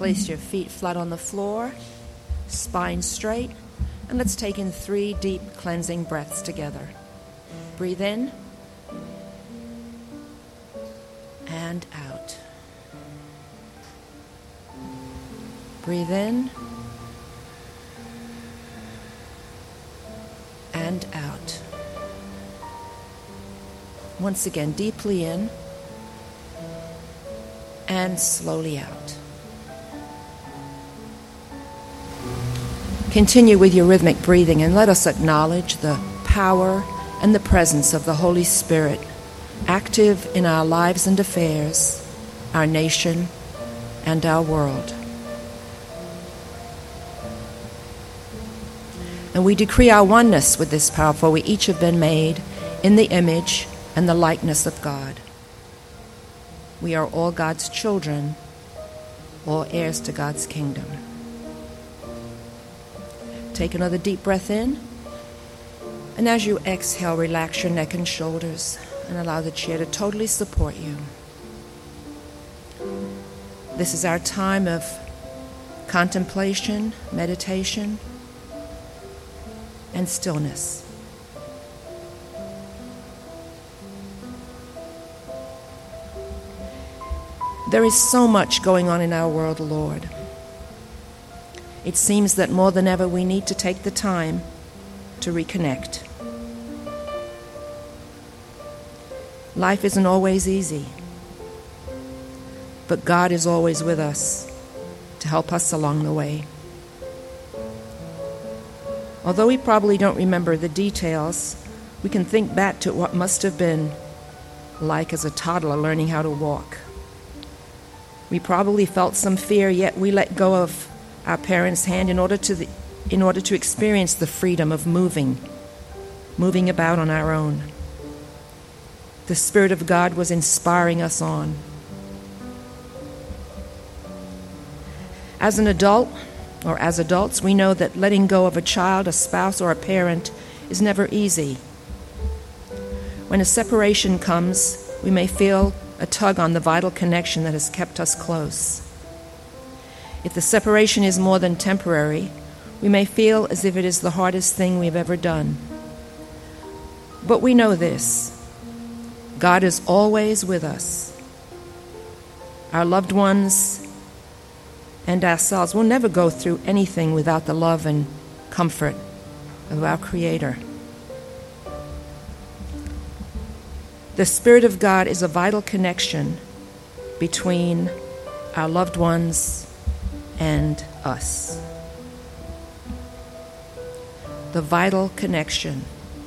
Place your feet flat on the floor, spine straight, and let's take in 3 deep cleansing breaths together. Breathe in and out. Breathe in and out. Once again, deeply in and slowly out. Continue with your rhythmic breathing, and let us acknowledge the power and the presence of the Holy Spirit active in our lives and affairs, our nation, and our world. And we decree our oneness with this power, for we each have been made in the image and the likeness of God. We are all God's children, all heirs to God's kingdom. Take another deep breath in, and as you exhale, relax your neck and shoulders and allow the chair to totally support you. This is our time of contemplation, meditation, and stillness. There is so much going on in our world, Lord. It seems that more than ever we need to take the time to reconnect. Life isn't always easy, but God is always with us to help us along the way. Although we probably don't remember the details, we can think back to what must have been like as a toddler learning how to walk. We probably felt some fear, yet we let go of our parents' hand in order to experience the freedom of moving about on our own. The Spirit of God was inspiring us on. As an adult, or as adults, we know that letting go of a child, a spouse, or a parent is never easy. When a separation comes, we may feel a tug on the vital connection that has kept us close. If the separation is more than temporary, we may feel as if it is the hardest thing we've ever done. But we know this: God is always with us. Our loved ones and ourselves will never go through anything without the love and comfort of our Creator. The Spirit of God is a vital connection between our loved ones and us. The vital connection.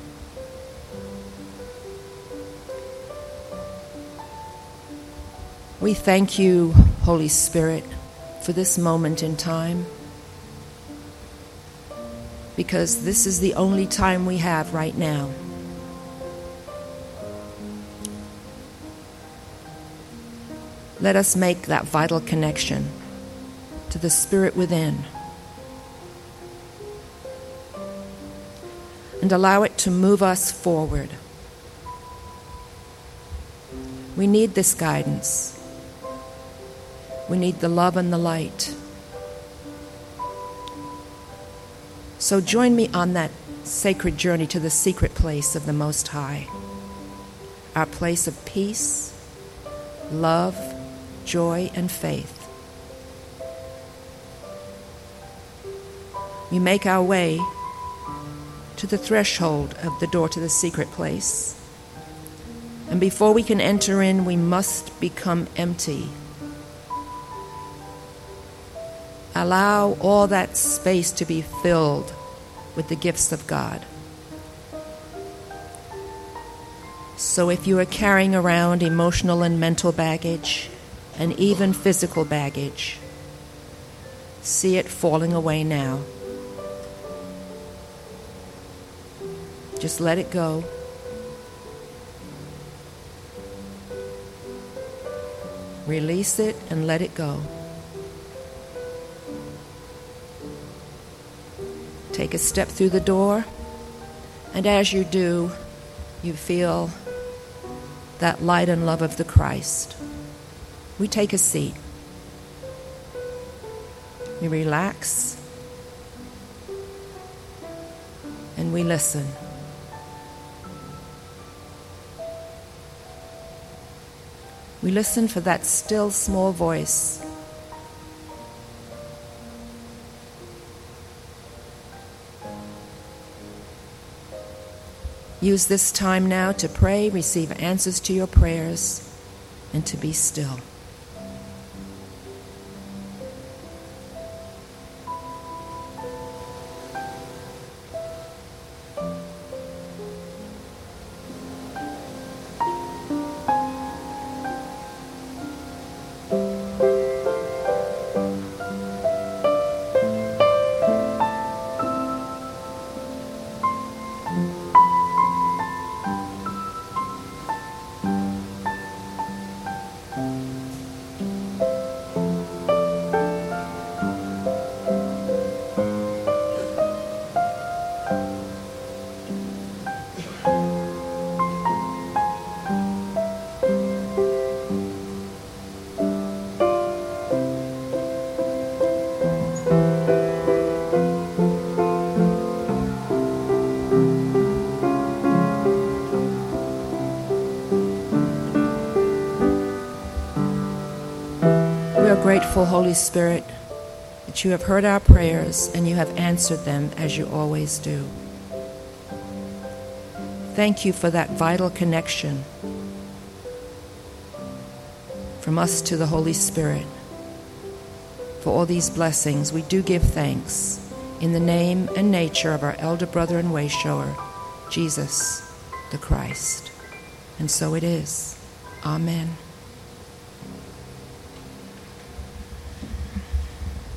We thank you, Holy Spirit, for this moment in time, because this is the only time we have right now. Let us make that vital connection to the Spirit within and allow it to move us forward. We need this guidance. We need the love and the light. So join me on that sacred journey to the secret place of the Most High, our place of peace, love, joy, and faith. We make our way to the threshold of the door to the secret place. And before we can enter in, we must become empty. Allow all that space to be filled with the gifts of God. So if you are carrying around emotional and mental baggage, and even physical baggage, see it falling away now. Just let it go. Release it and let it go. Take a step through the door, and as you do, you feel that light and love of the Christ. We take a seat. We relax and we listen. We listen for that still small voice. Use this time now to pray, receive answers to your prayers, and to be still. We are grateful, Holy Spirit, that you have heard our prayers and you have answered them as you always do. Thank you for that vital connection from us to the Holy Spirit. For all these blessings, we do give thanks in the name and nature of our elder brother and way shower, Jesus the Christ. And so it is. Amen.